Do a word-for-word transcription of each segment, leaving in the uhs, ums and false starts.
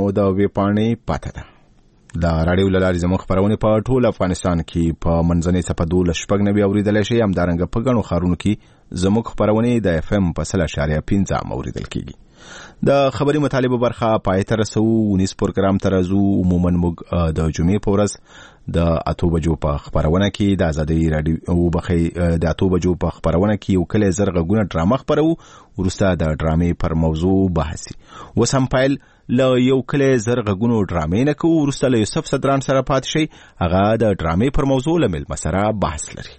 مو د ویبپاڼې پته ده. د راډیو له لارې زموږ خپرونې په ټول افغانستان کې په منځنۍ څپه دولس شپږ نوي اورېدلی شي. همدارنګه په ګڼو ښارونو کې زموږ خپرونې د اف ام په سل اشاریه پنځه ام اورېدل کېږي. د خبري مطالبه برخه پای ته رسو. ونیس پروګرام ته راځو. عموما موږ د جمعې په ورځ د اتو بجو په خپرونه کې د ازادۍ راډیو بخي د اتو بجو په خپرونه کې یو کله زرغونه ډرامه خپرو. ورسته د ډرامې پر موضوع بحثي. اوس هم پایل له یو کله زرغونو ډرامې نه کوو. ورسته له یوسف صدران سره پات شي. هغه د ډرامې پر موضوع له ملمه سره بحث لري.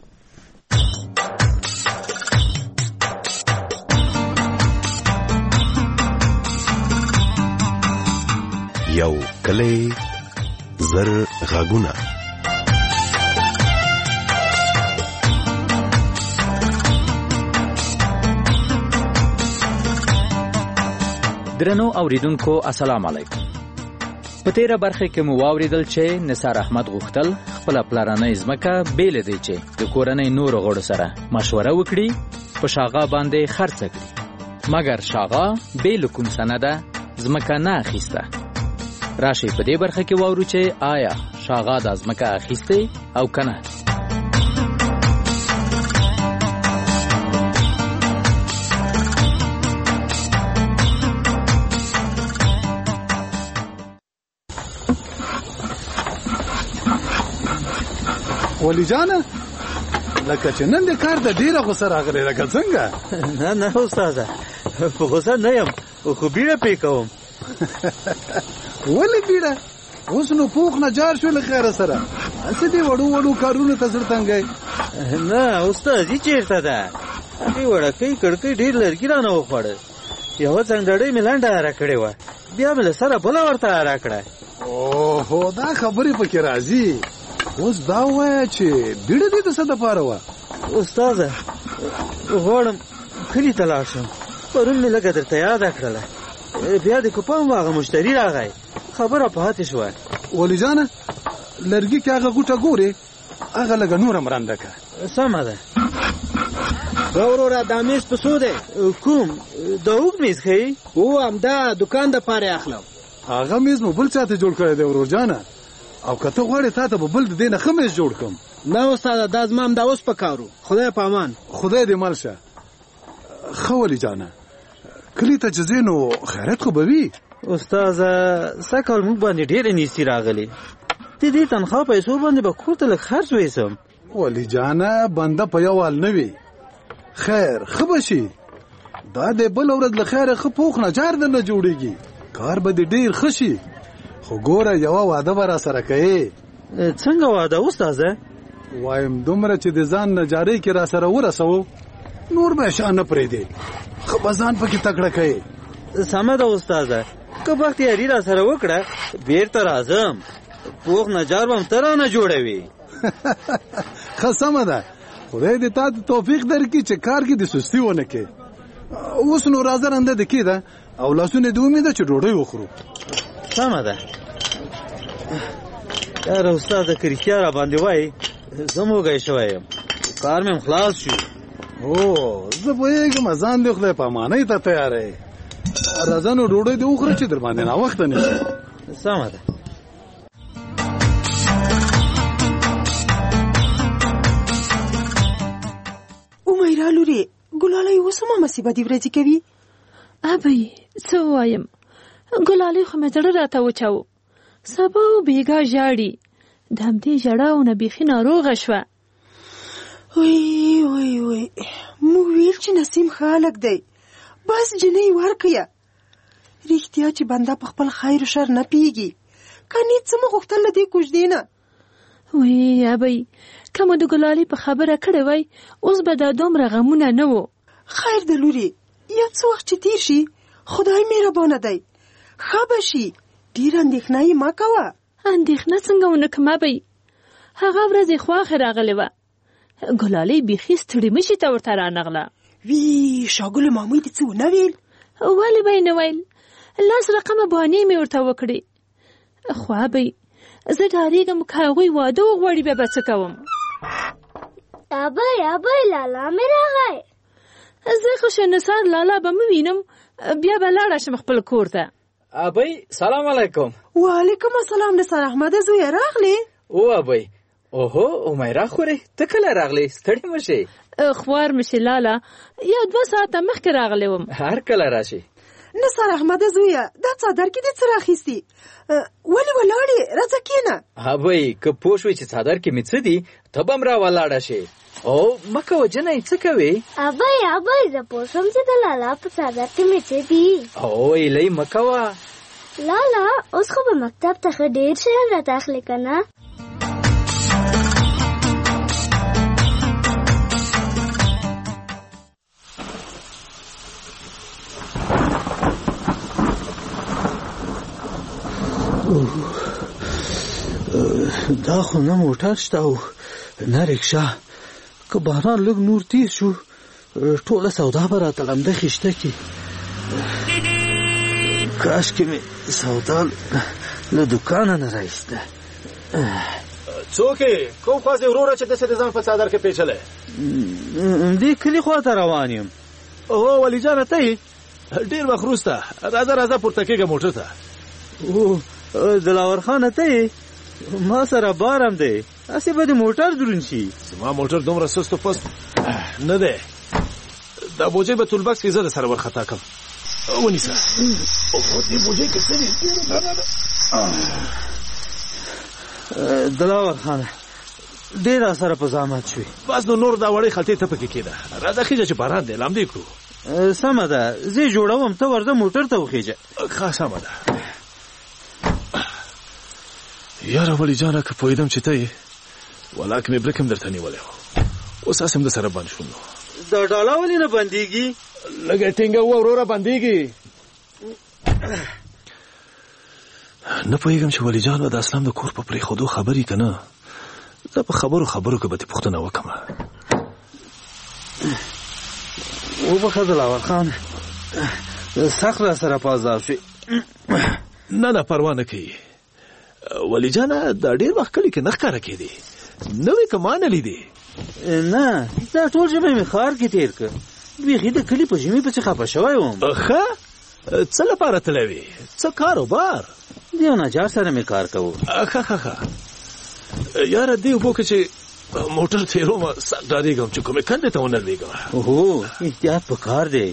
یو کله زرغونه. درنو اوریدونکو السلام علیکم. په تیره برخه کې مو واوریدل چې نثار احمد غوښتل خپل پلارانه ځمکه بیل دی چې د کورنۍ نور غړو سره مشوره وکړي په شاغا باندې خرڅ کړي، مګر شاغا بیل کوم سنده ځمکه نه اخیسته. راشي په دې برخه کې واورو چې آیا شاغا د ځمکه اخیسته او کنه. ولی جانه لکه چې نن د کار د ډیره غوسه راغلی لکه څنګه؟ نه نه استاده په غوسه نه یم خو بیړه پې کوم. ولې بیړه؟ اوس نو پوخ نه جار شو له خیره سره هسې دې وړو وړو کارونو ته زړه تنګی. نه استادي چېرته ده؟ هغې وړکۍ کړکۍ ډېر لرګي رانه وخوړل. یوه څنګړۍ مې لنډه اره کړې وه، بیا مې له سره بله ورته اره کړه. اوهو دا خبرې پکې راځي. اوس دا ووایه چې بیړه دې د څه دپاره وه؟ استاده غواړم کلي ته لاړ شم. پرون مې لږه درته یاده کړله، بیا د کوپان هغه مشتري راغی، خبره پاتې شوه. ولی جانه لرګي کې هغه غوټه ګورې هغه لږه نوره مرنده که. سمه ده. دا وروره دا میز په څو دی؟ کوم دا اوږد میز ښیي؟ هو همدا دوکان دپاره یې اخلم. هغه میز مو بل چا ته جوړ کړی دی ورور جانه، او که ته غواړې تا ته به بل د دې نه ښه میز جوړ کړم. نه استاده دا زما همدا اوس په کارو. خدای په امان. خدای دې مل شه. ښه ولي جانه کلي ته چې ځې نو خیرات خو به وي. استاده سږ کال موږ باندې ډېرې نیستي راغلې. د دې تنخوا پیسو باندې به کور ته لږ خرڅ ویسم. ولي جانه بنده په یو حال نه وي. خیر ښه به شي. دا د بل ورځ له خیره ښه پوخ نجار درنه جوړېږي، کار به دې ډېر ښه شي. خو ګوره یوه واده به را سره کوې. څنګه واده استاده؟ وایم دومره چې د ځان نجارۍ کې را سره ورسوو نور به شا نه پرېږدې، ښه به ځان پکې تکړه کوې. سمه ده استاده، که بختیاري را سره وکړه بیرته راځم، پوخ نجار به هم ته رانه جوړوي. ښه سمه ده، خدای دې تا ته توفیق درکړي چې کار کې د سستي ونه کړې. اوس نو راځه رنده د کېده او لاسونه دې ومېده چې ډوډۍ وخورو. سمه ده. یاره استاده که رښتیا را باندې وایي زه موږی شوی یم، کار مې هم خلاص شو. او زه پوهېږم ځان دې خدای په امانۍ ته تیاری. راځه نو ډوډۍ دې وخوره چې در باندې ناوخته نه شي. سمه ده. امیره لورې ګلالۍ اوس هم مصیبت دې ورځې کوي؟ ابۍ څه ووایم، ګلالۍ خو مې زړه راته وچاو. سبا و بیګا ژاړي، د همدې ژړاونه بیخي ناروغه شوه. وی وی وی موږ ویل چې نسیم ښه هلک دی، بس جنۍ ورکړه. رښتیا چې بنده په خپل خیر و شر نه پوهېږي، که نیت څه مه غوښتل له دې کوژدې نه. وی ابۍ که مو د ګلالۍ په خبره کړې وای اوس به دا دومره غمونه نه وو. خیر د لورې یو څه وخت چې تېر شي خدای مهربانه دی، ښه به شي. ډېر اندېښنه یې مه کوه. اندېښنه څنګه ونه کړم ابۍ، هغه ورځ یې خواښې راغلې وه، ګلالۍ بیخي ستړې مشي ته ورته رانغله. وی شاګلو ماموی دې څه ونه ویل؟ ولې به یې نه ویل، لاس رقمه بهانې مې ورته وکړې. خو ابۍ زه ډارېږم که هغوی واده وغواړي بیا به څه کوم. ابۍ ابۍ لالا مې راغی. زه خو شهنثار لالا به مې وینم بیا به لاړه شم خپل کور ته. ابي سلام علیکم. وعلیکم السلام. نثار احمد زوی راغلی؟ او ابي اوهو امیرا خوري ته کله راغلی؟ ستړي مشي؟ خوار مشي لالا، یو دوه ساعته مخکې راغلی وم. هر کله راشي. نثار احمد زویه دا څادر کې دې څه راخیستي؟ ولې ولاړې؟ راځه کېنه. ابي که پوه شوې چې څادر کې مې څه دي ته به هم راولاړه شې. او مه کوه جنۍ، څه کوې؟ ابی ابی زه پوه شوم چې د لالا په څادر کې مې څه دي. او ایلۍ مه کوه. لالا اوس خو به مکتب ته ښه ډېر شیان راته اخلي که نه؟ دا خو نه موټر شته او نه رکشا. که باران لږ نور تیز شو ټوله سودا به راته لمده خیشته کي. کاشکې مې سودا له دوکانه نه رایسته. څوک یې؟ کوم خواځې وروره چې داسې د ځان په څادر کې پیچلی؟ دې کلي خوا ته روان یم. اوهو ولي جانه ته یې؟ ډېر وخت وروسته. راځه راځه پورته کېږه موټر ته. او دلاور خانه ته یې؟ ما سره بارم دی، هسې به د موټر دروند شي. زما موټر دومره سست و پست نه دی. دا بوجۍ به تولبکس کې زه د سره ورخطا کړم. ونیسه. اوهو دې بوجۍ کې څه دي؟ دلاور خانه ډېر سره په زحمت شوې. بس نو نور دا وړې خلطې ته پکې کېده. راځه خېجه چې باران دی لامدې کړو. سمه ده، زه یې جوړوم، ته ورځه موټر ته وخېجه. ښه سمه ده. یاره ولی جانه که پوهېدم چې ته یې ولاکې مې برک هم درته نیولی و. اوس هسې هم د سره بند شوم. نو دا ډاله ولې نه بندېږي؟ لږه ټینګه وه وروره بندېږي. نه پوهېږم چې ولی جان به د اسلام د کور په پرېښودو خبرې که نه. زه په خبرو خبرو کې به دې پوښتنه وکړم. وبخښه دلاور خان، سخت را سره پازاب شوې. نه نه پروا نه کوي ولی جانه. دا ډېر وخت کلي کې نه ښکاره کېدې. نوې که ما نه لیدې؟ نه دا ټول ژمی مې ښار کې تېر کړ. بیخي د کلي په ژمي پسې خفه شوی وم. ښه څه لپاره تللی وې؟ څه کاروبار؟ د یو نجار سره مې کار کوو. ښه ښه ښه یاره دې اوبو کې چې موټر تېرومه سخت ډارېږم چې کومې کندې ته ونه لوېږم. اوهو احتیاط په کار دی.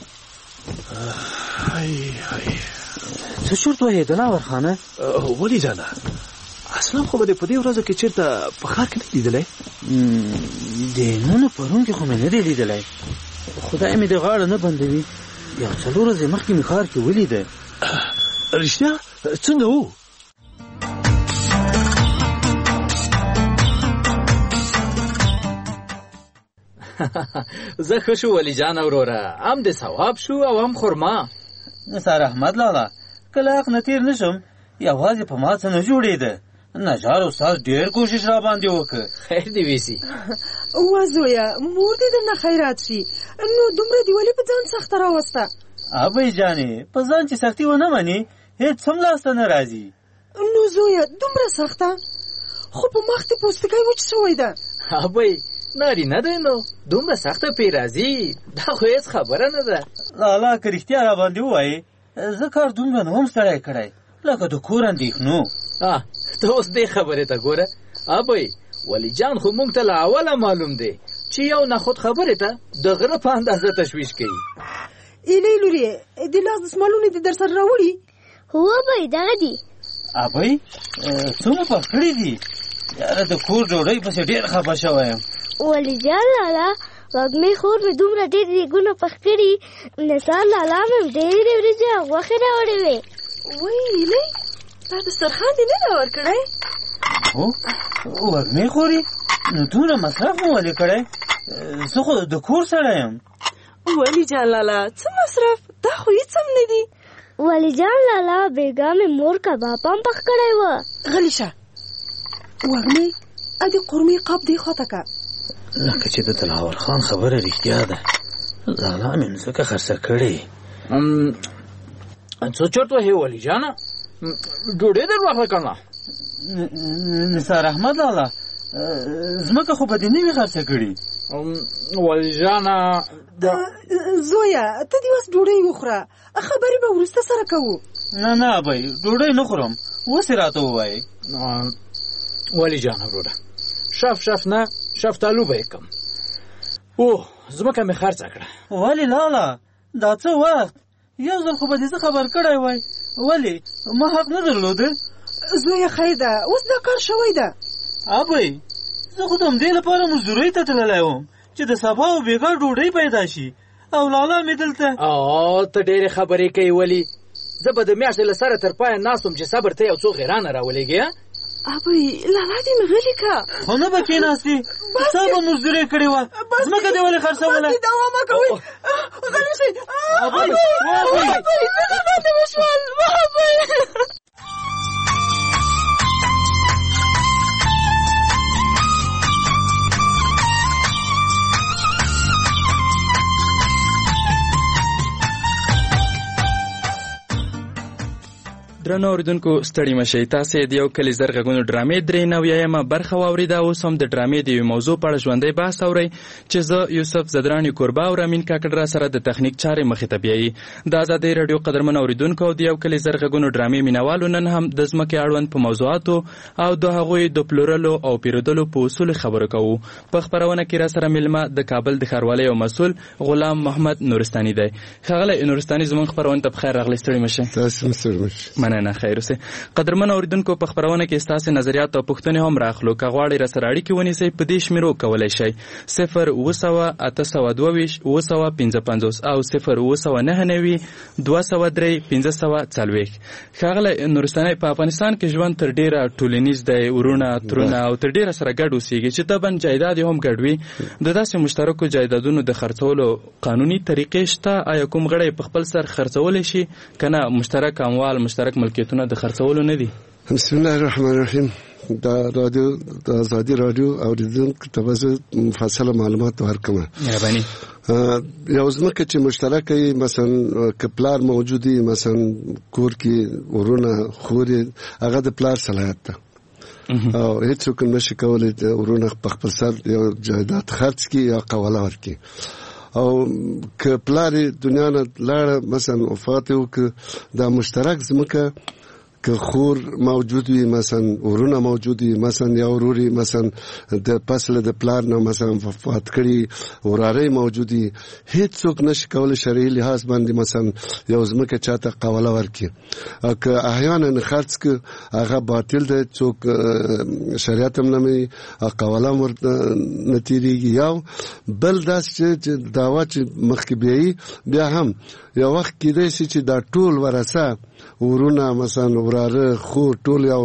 هی هی څه چورت وهې دلاور خانه؟ ولې جانه اسلام خو به دې په دې ورځو کې چېرته په ښار کې نه لیدلی؟ د نن و پرون کې خو مې نه دی لیدلی. خدای مې د غاړه نه بندوي. یو څلور ورځې مخکې مې ښار کې ولیده. رښتیا څنګه و؟ زه ښه شو ولی جان وروره، هم د ثواب شو او هم خرما. نثار احمد لالا کله حق نه تېر نه شم، یوازې په ما څه نه جوړېده. نجار استاد ډېر کوشش را باندې وکړ. خیر دې ویسي. وا زویه مور دې درنه خیرات شي. نو دومره دې ولې په ځان سخته راوسته؟ ابۍ جانې په ځان چې سختي ونه منې هېڅ هم لاسته نه راځي. نو زویه دومره سخته؟ خو په مخ دې پوستکی وچ شوی ده. ابۍ نارینه دی نو دومره سخته پې راځي؟ دا خو هېڅ خبره نه ده. لالا که رښتیا را باندې ووایې زه کار دومره نه وم ستړی کړی لکه د کور اندېښنو. ته اوس دې خبرې ته ګوره ابۍ، ولی جان خو موږ ته له اوله معلوم دی چې یو نخود خبرې ته د غره په اندازه تشویش کوي. ایلۍ لورې د لاس دسمالونه دې در سره راوړي؟ هو ابۍ دغه دي. ابۍ څه مو پخ کړي دي؟ یاره د کور ډوډۍ پسې ډېر خفه شوی یم. ولی جان لالا وږمې خور مې دومره ډېر دیګونه پخ کړي. نثار لالا مې ډېرې وریجې او غوښې راوړې وې. وایي ایلۍ تا دسترخوان دې نه دی ورکړی؟ هو وږمې خورې؟ نو دومره مصرف مو ولې کړی؟ زه خو د کور سړی یم. ولی جان لالا څه مصرف؟ دا خو هېڅ هم نه دي. ولی جان لالا بېګا مې مور کباب هم پخ کړی و. غلی شه وږمې ادې قورمې قاب دې خواته که. لکه چې د دلاور خان خبره رښتیا ده، لالا مې مځکه خرڅه کړې. څه چرت وهې ولی جانه؟ ډوډۍ در واخله که نه؟ نثار احمد لالا ځمکه خو به دې نه وي خرڅه کړې. ولی جانه زویه ته دې اوس ډوډۍ وخوره، خبرې به وروسته سره کوو. نه نه ابۍ ډوډۍ نه خورم اوس یې راته ووایې. ولې جانه وروره شف شف نه شفتالو به یې کم. اوه ځمکه مې خرڅه کړه. ولې لاله دا څه وخت یو ځل خو به دې څه خبر کړی وای. ولې ما حق نه درلوده؟ زویه خیر ده اوس دا کار شوی ده. ابۍ زه خو د همدې لپاره مزدورۍ ته تللی وم چې د سبا او بېګا ډوډۍ پیدا شي او لالا مې دلته. او ته ډېرې خبرې کوي ولې؟ زه به د میاشتې له سره تر پایه ناست وم چې صبر ته یو څو غیرانه راولېږې. ابۍ لالا دې مې غلې که خو نه به کېناستې څه به مزدورۍ کړې وه ځمکه دې ولې خرڅوله؟ بس دوا مه کوئ غلي شئ. ابۍ ابۍ څه راته وشول ابۍ. درنو اوریدونکو ستړي مشئ تاسې د یو کلي زر غږونو ډرامې درې نویایمه برخه واورېده. اوس هم د ډرامې د یوې موضوع په اړه ژوندی بحث اورئ چې زه یوسف زدراني کوربه او رامین کاکړ را سره د تخنیک چارې مخې ته بیایي. د ازادۍ راډیو قدرمنو اوریدونکو او د یو کلي زر غږونو ډرامې مینوالو نن هم د ځمکې اړوند په موضوعاتو او د هغوی د پلورلو او پیرودلو په اصولو خبرې کوو. په خپرونه کې را سره میلمه د کابل د ښاروالۍ او مسؤل غلام محمد نورستاني دی. ښاغلی نورستاني زموږ خپرونې ته پخیر راغلی. ستړي مشئ. تاسې هم ستړي مشئ. مننه خیر اوسئ. قدرمن اوریدونکو په خپرونه کې ستاسې نظریات او پوښتنې هم راخلو. که غواړئ راسره اړیکې ونیسئ په دې شمیرو کولی شئ صفر اوه سوه اته سوه دوه ویشت اوه سوه پنځه پنځوس او صفر اوه سوه نهه نوي دوه سوه درې پنځه سوه څلوېښت. ښاغلی نورستاني په افغانستان کې ژوند تر ډېره ټولنیز دی، ورونه ترونه او تر ډېره سره ګډ اوسېږي چې طبعا جایداد یې هم ګډ وي. د داسې مشترکو جایدادونو د خرڅولو قانوني طریقې شته؟ آیا کوم غړی په خپل سر خرڅولی شي که نه مشترک اموال مشترک ملکیتونه د خرڅولو نه دي؟ بسم الله الرحمن الرحیم. دا رادیو د ازادي رادیو اوریدونکو ته به زه مفصله معلومات ورکوم. مهرباني. یو ځمکه چې مشترکه وي مثلا که پلار موجود وي مثلا کور کې ورونه خورې هغه د پلار صلاحیت ده او هیڅوک نشي کولی ورونه په خپل سر یو جایداد خرڅ کړي یا قواله ورکړي. او که پلار دنیا نه لاړه مثلا وفات وکړه دا مشترک ځمکه که خور موجود وي مثلا ورونه موجود وي مثلا یا وروري مثلا د پسله د پلار نه مثلا وفات کړي وراره موجود وي هیڅوک نشي کولی شرعي لحاظ باندې مثلا یو ځمکه چاته قواله ورکړي. او که احیانا خرڅ کړي هغه باطل دی څوک شریعت هم نه مني قواله هم ورته نه تېرېږي. یو بل داسې چې دعوا چې مخکې بیایي بیا هم یو وخت کېدای شي چې دا ټول ورثه ورونه مثلا وراره خور ټول یو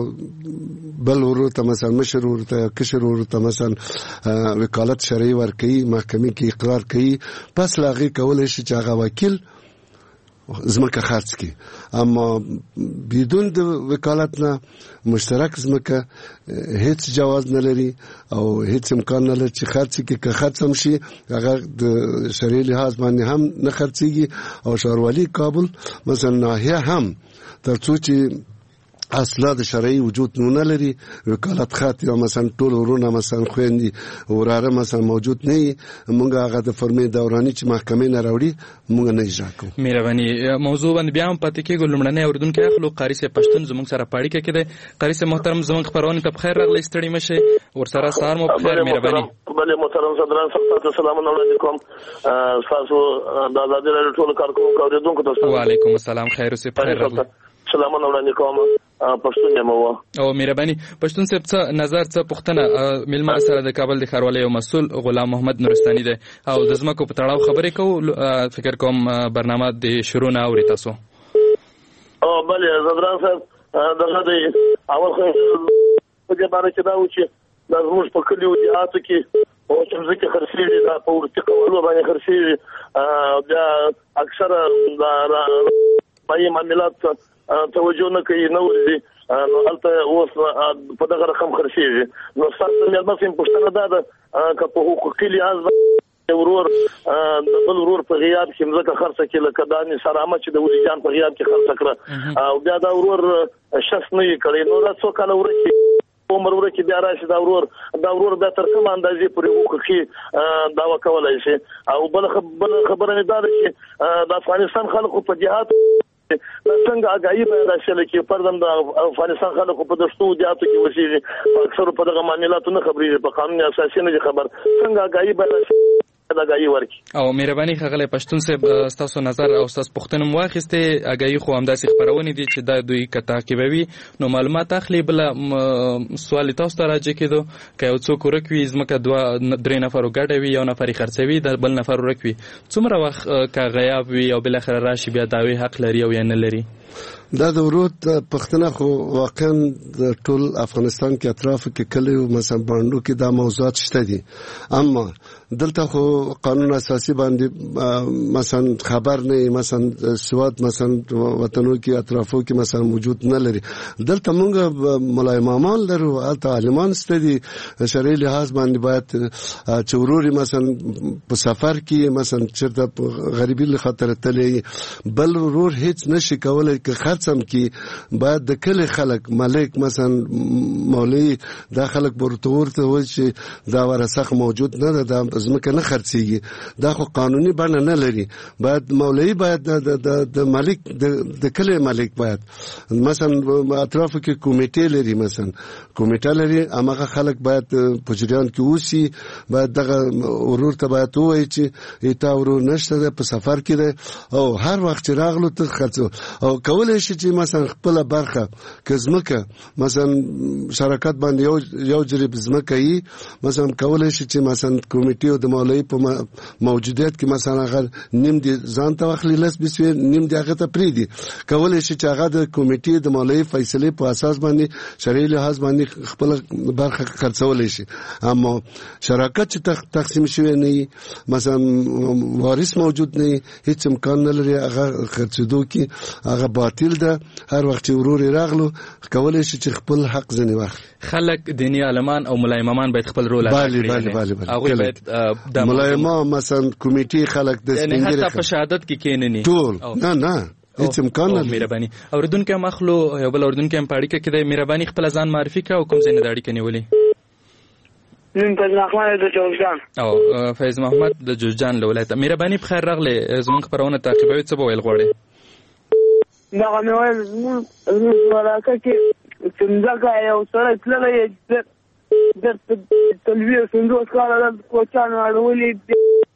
بل ورور ته مثلا مشر ورور ته کشر ورور ته مثلا وکالت شرعي ورکوي محکمې کې اقرار کوي پس له هغې کولی شي چې هغه وکیل ځمکه خرڅ کړي. اما بدون د وکالت نه مشترک ځمکه هیڅ جواز نه لري او هیڅ امکان نه لري چې خرڅ کړي. که خرڅ هم شي هغه د شرعي لحاظ باندې هم نه خرڅېږي او ښاروالي کابل مثلا ناحیه هم تر څو چې اصلا د شرعي وجود نه لري وکالت خط یا مثلا ټول ورونه مثلا خويندې وراره مثلا موجود نه وي موږ هغه د فرمې دوراني چې محکمې نه راوړي موږ نه اجرا کوو. مهرباني. موضوع باندې بیا هم پاتې کېږو. لومړنی اورېدونکی اخلو قاري صاحب پښتون زموږ سره په اړیکه کې دی. قاري صاحب محترم زموږ خپرونې ته بخیر راغلی. ستړي مشئ. ورسره سهار مو بخیر. مهرباني. بله محترم صدران صاحب سلامونه وړاندې کوم تاسو د ازادي راډیو ټولو کارکوونکو اورېدونکو ته. وعلیکم السلام. خیر اوسئ. بخیر راغلی. سلامونه وړاندې کوم. پښتون یم و او مهرباني. پښتون صاحب څه نظر څه پوښتنه میلمه سره د کابل د ښاروالۍ او مسؤل غلام محمد نورستاني دی او د ځمکو په تړاو خبرې کوو. فکر کوم برنامه د شروع نه اوري تاسو. او بله زدران صاحب دغه دی اول خو په دې باره کې دا و چې دا زموږ په کلیو دیهاتو کې او چې ځکه خرڅېږي دا په ورتي قوالو باندې خرڅېږي بیا اکثره دا پای معاملات توجه نه کوي نه ورځي نو هلته اوس په دغه رقم خرڅېږي. نو ستاسو مېلمه صاحب پوښتنه دا ده که په حقوقي لحاظ ورور د بل ورور په غیاب کې مځکه خرڅه کړي لکه دا نثار احمد چې د ولي جان په غیاب کې خرڅه کړه او بیا دا ورور شخص نه یې کړی نو دا څو کاله وروسته عمر ورکې بیا راشي دا ورور دا ورور بیا تر کومه اندازې پورې حقوقي دعوه کولی شي. او بله خبره مې دا ده چې د افغانستان خلکو په جهاد څنګه اگاهي به راشل کې پردم د افغانستان خلکو په دشتو دیاتو کې وسیږي اکثر په دغه معاملاتو نه خبرې په قانون اساسي نه خبر څنګه اگاهي به اگاهي ورکړي. او مهرباني خغله پښتون صاحب تاسو نظر او تاسو پښتون مواخسته اگاهي خو همداسې خبرونه دي چې دا دوی کتا کې بوي نو معلومات اخلي بل سوال تاسو ته راځي کېدو که یو څوک ورکوي زمکه دوه درې نفر وګډوي یو نفر خرڅوي د بل نفر ورکوي څومره وخت کا غیاب وي او بل اخر راشي بیا داوی حق لري او یا نه لري؟ دا د ورود پښتنه خو واقعا د ټول افغانستان کې اطراف کې کلی او مثلا باندې کې دا موضوعات شته دي اما دلته خو قانون اساسي باندې مثلا خبر نه مثلا سواد مثلا وطنو کې اطرافو کې مثلا موجود نه لري. دلته موږ مولای مامان لرو او عالمان ستدي شرعي لحاظ باندې باید چوروري مثلا په سفر کې مثلا چرته غریبي له خاطر تلې بل ورور هیڅ نشي کولای که خرڅم کې باید د کلی خلک ملک مثلا مولوی دا خلک ورته وایي چې دا ورثه موجود نه ده زمکه نه خرڅيږي دا خو قانوني بڼه نه لري. باید مولوی باید د د مالک د کلی مالک باید مثلا اطرافو کې کمیټه لري مثلا کمیټه لري هغه خلک باید پجریان کې اوسي باید دغه ورور ته باید وایي چې تا ورور نشته په سفر کې ده او هر وخت راغلو ته خرڅو او کولای شي چې مثلا خپل برخه کزمکه مثلا شراکت باندې یو یو جریب زمکه یي مثلا کولای شي چې مثلا کمیټه او د مولوی په موجودیت کې مثلا غل نیم دي ځان ته واخلي لس بسوي نیم دي هغه ته پریدي کولای شي چې هغه د کمیټې د مولوی فیصله په اساس باندې شرعي لحاظ باندې خپل برخه خرڅول شي. اما شراکت چې تقسیم شوی نه مثلا وارث موجود نه هیڅ امکان نه لري هغه خرڅېدو کې هغه باطل ده. هر وخت ورور راغلو کولای شي چې خپل حق ځنی واخلي. خلک دینی عالمان او مولای امامان باید خپل رول ادا کړي. بله بله هغه باید د مولای امام مثلا کمیټې خلک د یعنی حتی په شهادت کې کېنني ټول نه نه هیڅ امکان نه. مهرباني اوردونکو مخلو یو بل اوردونکو هم پاړی کې د مهرباني خپل ځان معرفي کا او کوم ځای نه داړي کني ولي نن فیض محمد د جوزجان او فیض محمد د جوزجان له ولایت. مهرباني بخیر راغله زموږ خبرونه تعقیبوي څه ویل غواړي؟ دا مې ویل نو ولاکه کې څنګه یو سره تللی د تلویزیون څنګه کار د کوچانو اړولې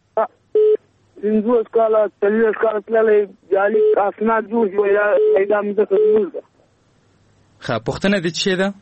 څنګه کار تلویزیون کار تللی جالي اسناد جوړ جوړ دا مې څه کوله. ښه پښتنه دي چې دا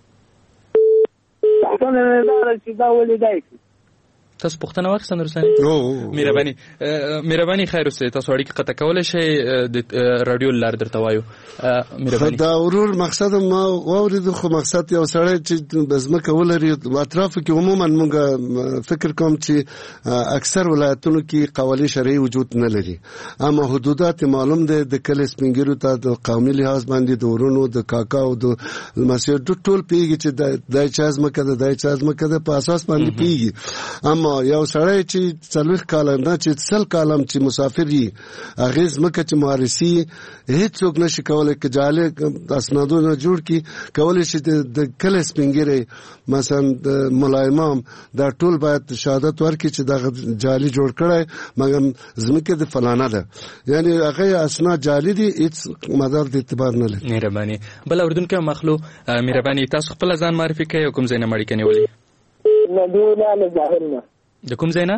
پښتنه دا چې دا ولې دی تاسو پښتنه واخیستل رسنی مهرباني مهرباني خیر اوسه تاسو اړیکه قطع کولای شئ د رادیو لار درته وایو مهرباني. دا ورور مقصد ما واورید خو مقصد یو سره چې بزمکه ولري اطراف کې عموما موږ فکر کوم چې اکثر ولایتونو کې قوالی شرعي وجود نه لري اما حدودات معلوم ده د کل سپینګرو ته د قومي لحاظ باندې د ورونو د کاکا او د مسیر ټول پیږي چې د چاز مکه د دای چاز مکه د په اساس باندې پیږي. اما یو سړی چې څلور کال نه چې سل کالم چې مسافر وي هغه زمکه چې مارسي هیڅ څوک نشي کولای چې جاله اسنادونه جوړ کی کولای شي د کله سپینګری مثلا د مولای امام دا ټول باید شهادت ورکړي چې دا جالي جوړ کړي مګر زمکه د فلانه ده یعنی هغه اسناد جالي دي هیڅ مدار د اعتبار نه لري. مهرباني بل اوردونکو مخلو مهرباني تاسو خپل ځان معرفي کړئ کوم ځای نه مړی کني ولي نبینا له ظاهرنا د کوم ځای نه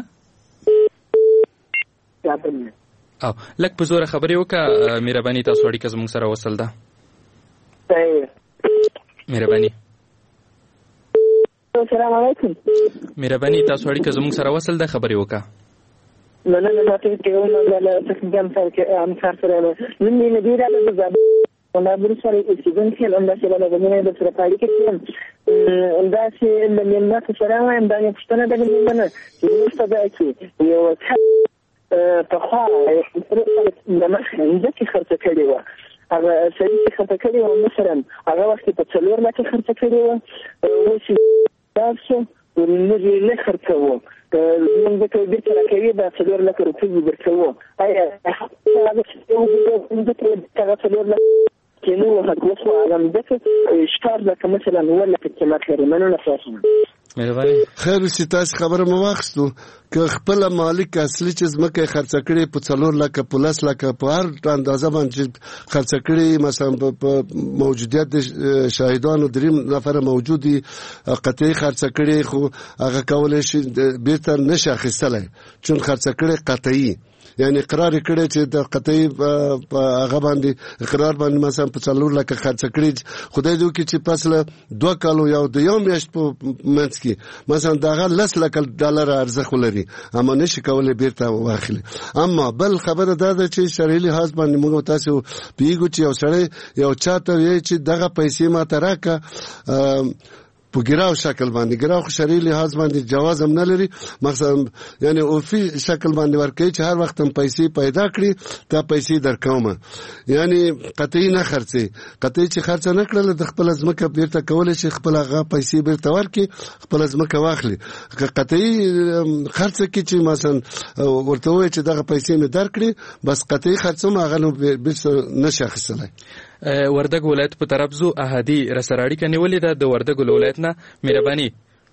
او لک په زور خبرې وکړه مهرباني تاسو اړیکه زموږ سره وصل ده. مهرباني السلام علیکم مهرباني تاسو اړیکه زموږ سره وصل ده خبرې وکړه. نه نه نه ته کې ونه له څنګه سره کې ام سره نه نه نه دی راځي ولا برسل استودنتيال انداسي ولا بنيه د سره پاړي کې انداسي لمن الناس سلام هم باندې پښتنه د مننه چې نشته دا کې یو تخا د مخه ځکه خرڅ کړي و هغه سړي خرڅ کړي و مثلا هغه وخت په څلور لکه خرڅ کړي و او چې تاسو ورنږدې نه خرڅوو موږ ته د تر کې دا څلور لکه روپۍ ورکوو ایا هغه څه د څلور لکه كانوا هتوصلوا على مدافع اشتار لك مثلا هو اللي في التماثيل منو نفسهم خیر سي تاسو خبره مو واخستو که خپل مالک اصلي چې ځمکه خرڅ کړي په څلور لکه په لس لکه په هر اندازه باندې خرڅ کړي، مثلا په موجودیت شاهدانو دریم نفر موجودي قطعي خرڅ کړي، خو هغه کولای شي بیرته نشي اخیستلی چون خرڅ کړي قطعي، یعنی اقرار کړي چې د قطعي په هغه باندې اقرار باندې مثلا په څلور لکه خرڅ کړي، خدای دې وکړي چې پس له دوه کالو یا د یو میاشت په منځ کې مثلا دغه لس لکه ډالر ارزښت ولري، اما نشي کولای بیرته واخلي. اما بل خبره دا ده چې شرعي لحاظ باندې موږ تاسو پیګو چې یو سړی یو چاته وایي چې دغه پیسې ماته راکړه په ګراو شکل باندې، ګراو خو شرعي لحاظ باندې جواز هم نه لري، مثلا یعنی عرفي شکل باندې ورکوي چې هر وخت هم پیسې پیدا کړي تا پیسې درکومه، یعنی قطعي نه خرڅي، قطعي چې خرڅ نه کړل د خپل ځمکه بیرته کولای شي خپل هغه پیسې بیرته ورکړي، خپل ځمکه واخلي. قطعي خرڅ کې چې مثلا ورته وایي چې دغه پیسې مې درکړي، بس قطعي خرڅوم هغه نو بیرته نشي اخیستلی. وردګ ولایت په طرف زو احادي رسره اړیکه نیولې ده د وردګ ولایت نه. مهرباني.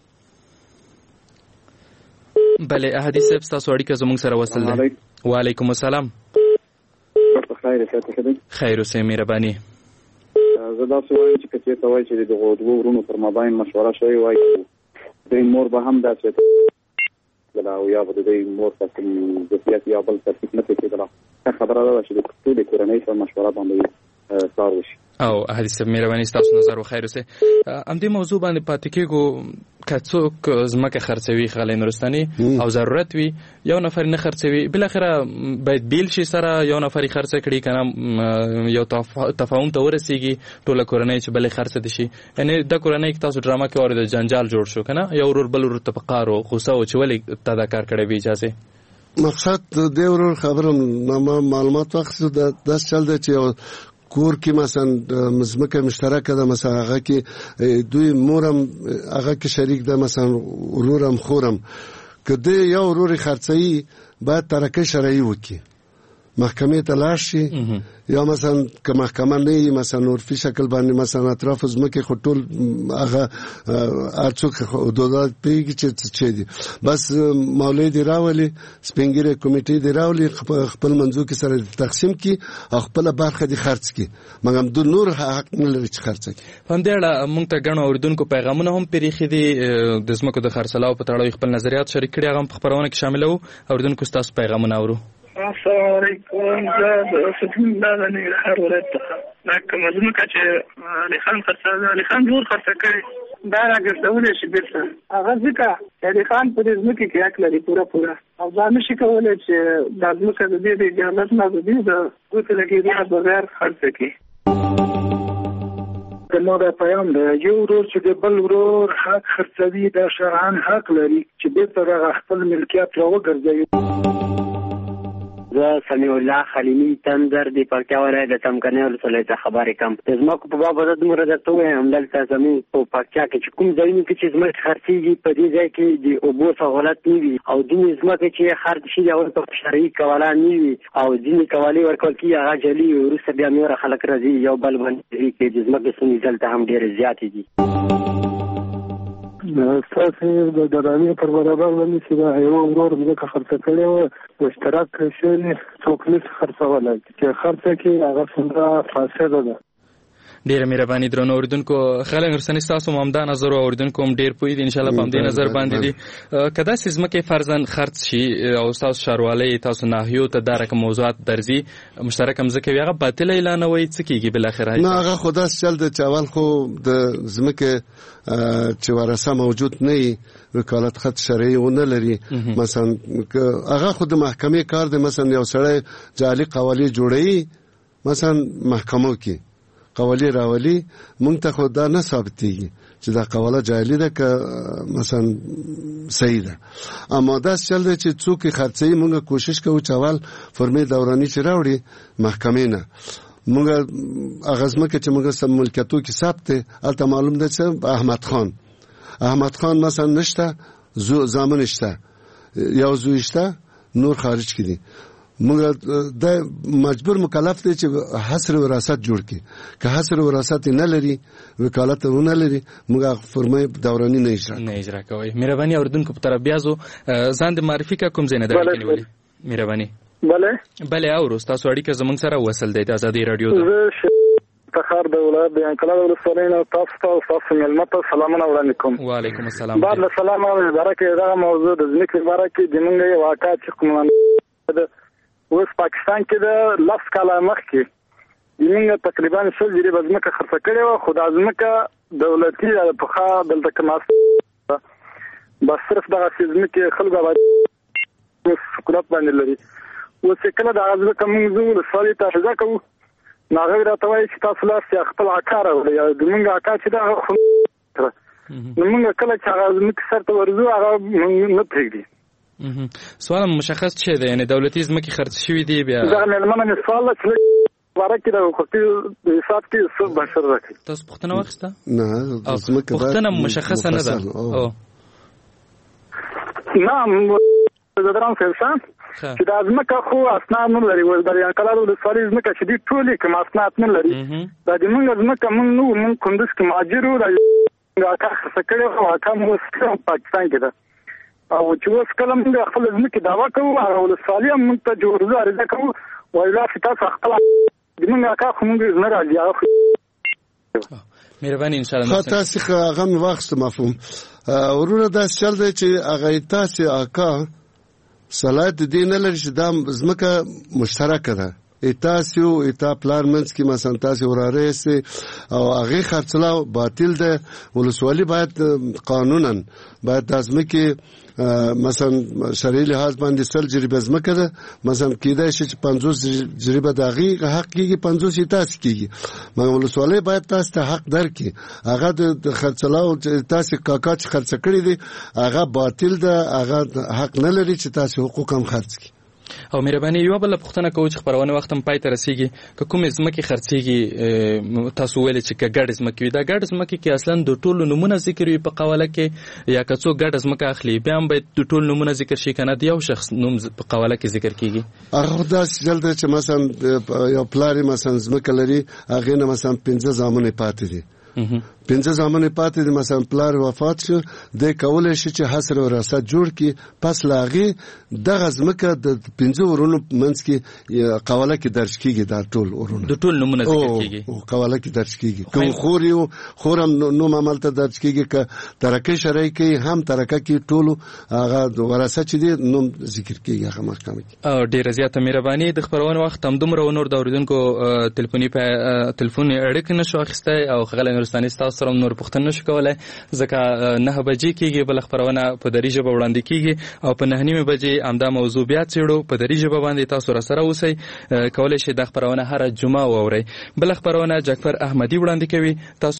بله احادي صاحب تاسو اړیکه زموږ سره وصل ده. وعلیکم السلام. خیر شه خیر اوسه مهرباني. زه دا څه وایم چې کچې ته وایي چې د دوه ورونو پر مابین مشوره شوې وای، د مور به هم دا چې بلا او یا به د مور په د سیاسي یا بل ترتیب نه کېدله، خبره ده چې د ټولې کورنۍ سره مشوره باندې کار وشي. او حدیث مهرباني تاسو نظر و خیر اوسه. ام دې موضوع باندې پاتې کېږو که څوک ځمکه خرڅوي خلای نورستاني او ضرورت وي یو نفر نه خرڅوي، بل اخره باید بیل شي سره یو نفر خرڅ کړي کنه یو تفاهم ته ورسیږي ټوله کورنۍ چې بل خرڅ دي شي، یعنی د کورنۍ تاسو ډرامه کې اورید جنجال جوړ شو کنه یو ورور بل ورور تفقار او غوسه او چې ولې تداکار کړي وی اجازه مقصد د ورور خبرم معلومات وخت د داس چل دی چې کور کې مثلا مزمکه مشترکه ده، مثلا هغه کې دوی مورم هغه کې شریک ده، مثلا ورورم خورم، کله یو ورور خرڅي باید ترکه شرعي وکي، محکمه ته لاړ شي یا مثلا که محکمه نه مثلا عرفي شکل باندې مثلا اطراف زمکه خو ټول هغه ارڅوک حدودات پیږي چې څه دي، بس مولوی دی راولي سپینګری کمیټې دی راولي خپل منځو کې سره تقسیم کی او خپل برخه دي خرڅ کی، مګم د نور حق نه لري چې خرڅ کی. هم دې اړه مونږ ته غنو اوریدونکو پیغامونه هم پریخي دي د زمکو د خرڅلاو په تړاو خپل نظریات شریک کړي، هغه په خبرونه کې شامل وو. اوریدونکو تاسو پیغامونه اورو. السلام علیکم. زه د سفین الله د ننګرهار ولایت څخه دا کومه ځمکه چې علي خان خرڅه علي خان جوړ خرڅه کړي دا راګرځولې شي بیرته هغه ځکه علي خان په دې ځمکه کې حق لري پوره پوره او دا نشي کولی چې دا ځمکه د دې د اجازت نه د دې د ګوتې لګېدنه بغیر خرڅه کړي. زما دا پیغام دی یو ورور چې د بل ورور حق خرڅوي دا شرعاً حق لري چې بیرته دغه خپل ملکیت راوګرځوي. زه سمیع الله خلیمي تندر د پکتیا ولایت د تمکنۍ ولسوالۍ څخه خبرې کوم. د ځمکو په باب زه دومره درته ووایم همدلته زموږ په پکتیا کې چې کوم ځایونه کې چې ځمکې خرڅېږي په دې ځای کې د اوبو سهولت نه وي او ځینې ځمکې چې خرڅ شي هغه په شرعي کوله نه وي او ځینې کولې ورکول کېږي هغه جعلي وي، وروسته بیا نور خلک راځي یو بل باندې کې د ځمکې ستونزې دلته هم ډېرې زیاتې دي. ستاسې د دراني پر برابر باندې چې دا یو ورور ځمکه خرڅه کړې وه مشترک شوي څوک نشي خرڅولی چې خرڅه کړي هغه څومره فاسده ده. ډیره مهرباني درنو اوریدونکو خلک نورستاني تاسو هم دا نظر او اوریدونکو هم ډیر پوي دي ان شاء الله په دې نظر باندې دي کدا سیزمکه فرضاً خرڅ شي او تاسو شاروالۍ تاسو ناحیو ته دا رقم موضوعات درځي مشترک هم ځکه هغه باطل اعلان وي څه کیږي بل اخر نه هغه خدا چل د چاول خو د زمکه چې ورسه موجود نه وي وکالت خط شرعي ونه لري مثلا هغه خود محکمې کار دی مثلا یو سړی جعلي قوالی جوړي مثلا محکمو کې قوالی راولي مونږ ته خو دا نه ثابتېږي چې دا قواله جعلي ده که مثلا صحیح ده اما دا چل دی چې څوک خرڅوي مونږ کوشش کوو چې اول فرمې دوراني چې راوړي محکمې نه مونږ هغه ځمکه چې مونږ سم ملکیتو کې ثبت دی هلته معلوم ده چې احمد خان احمد خان مثلا نشته زامن شته یو زوی شته نور خارج کړي موږ د مجبور مکلف دی چې حصر وراثت جوړ کړي. که حصر وراثت نه لري وکالت نه لري موږ فرمای دوراني نه اجرا نه اجرا کوي. مهرباني اوردونکو په طرف بیازو ځان د معرفي کا کوم ځای نه درکې ولې مهرباني. بله بله او تاسو اړیکه زموږ سره وصل دی د ازادي رادیو زه تخار د ولایت د انقلاب ولسوالۍ نه تاسو ته تاسو ملمت سلامونه وړاندې کوم. وعلیکم السلام. بعد له سلام او برکه دا موضوع د ځمکې برکه د موږ یو واقع چې کوم د اوس پاکستان کې د لاس کاله مخکې د موږ تقریبا څو جریبه ځمکه خرڅ کړې و، خو د ځمکه دولتي په خا دلته کماس بس صرف دغه ځمکه خلک باندې سکولات باندې لري. اوس کله د ځمکه موږ زو ولسوالۍ ته ځا کوو ناغه راته وایي چې تاسو لاس یې خپل عکار وړي یا د موږ عکار چې دا خو نو موږ کله چې هغه ځمکه سره ورزو هغه نه پرېږدي. سوال مشخص څه دی؟ یعنی دولتي ځمکې خرڅ شوې دي بیا دا مېلمنه مې سوال چې ورکه د حقوقي د حساب کې څه بشر راکړي. تاسو پوښتنه واخیسته؟ نه ځمکه پوښتنه مشخصه نه ده. او نه زدران فلسان چې دا ځمکه خو اسناد نه لري. ول د انقلاب ولسوالۍ ځمکه چې دي ټولې کوم اسناد نه لري. دا د موږ ځمکه موږ نو موږ کندوز کې ماجر وو دا کا څه کړو او کوم وسه پاکستان کې ده او چې اوس کله موږ خپل ځمکه داوا کوو هغه ولسوالۍ موږ ته جوړه ارزه کوو وایلا چې تاسو خپل د موږ کا خو موږ نه راځي. مهرباني ان شاء الله. تاسو هغه واخست مفهوم ورونه دا چل دی چې هغه تاسو اکا صلاحیت دې نه لري چې دا ځمکه مشترکه ده. تاسو ایتا پلان منځ کې مثلا تاسو وراره سي او هغه خرڅلاو باطل ده. ولسوالۍ باید قانونا باید ځمکه مثلا شرعي لحاظ باندې سل جریبه ځمکه ده مثلا کېدای شي چې پنځوس جریبه د هغې حق کېږي پنځوس یې تاسو کېږي. مګر ولسوالۍ باید تاسو ته حق درکړي. هغه د خرڅلاو تاسو کاکا چې خرڅ کړي دي هغه باطل ده، هغه حق نه لري چې تاسو حقوق هم خرڅ کړي. او مهرباني یو بل پوښتنه کوو چې خبرونه وخت هم پای ته رسیږي که کومې ځمکې خرڅېږي تاسو ویلې چې که ګډ ځمکې وي دا ګډ ځمکې کې اصلا د ټولو نومونه ذکر وي په قواله کې یا که څوک ګډه ځمکه اخلي بیا هم باید د ټولو نومونه ذکر شي که نه د یو شخص نوم په قواله کې ذکر کېږي. هغه داسې چل دی چې مثلا یو پلار یې مثلا ځمکه لري هغې نه مثلا پنځه زامن یې پاتې دي پنځه زامن پاتې دي مثلا پلار وفات شو د کولای شي چې حصر وراثت جوړ کړي پس لاغي دغه ځمکه د پنځه ورونو منځ کې قواله کې درج کیږي دا ټول ورونه د ټول نمونه ذکر کیږي او قواله کې درج کیږي کوم خور یو خورم نوم عمل ته درج کیږي ک ترکه شرعي کې هم ترکه کې ټول هغه وراثت چې دي نوم ذکر کیږي هغه محکمه کې. او ډیره زیاته مهرباني د خبرونه وخت هم دومره نور د اوریدونکو ټلیفوني په ټلیفون اړیکه نشو اخیسته او خغل نورستاني تاسو سره نور پوښتنه نشو کولای ځکه نه بجې کېږي بل خبرونه په دری ژبه وړاندې کېږي او په نه نیمه بجې همدا موضوع بیا څېړو په دری ژبه باندې تاسو را سره اوسئ کولای شئ دا خبرونه هر جمعه واورئ. بل خبرونه جعفر احمدي وړاندې کوي تاسو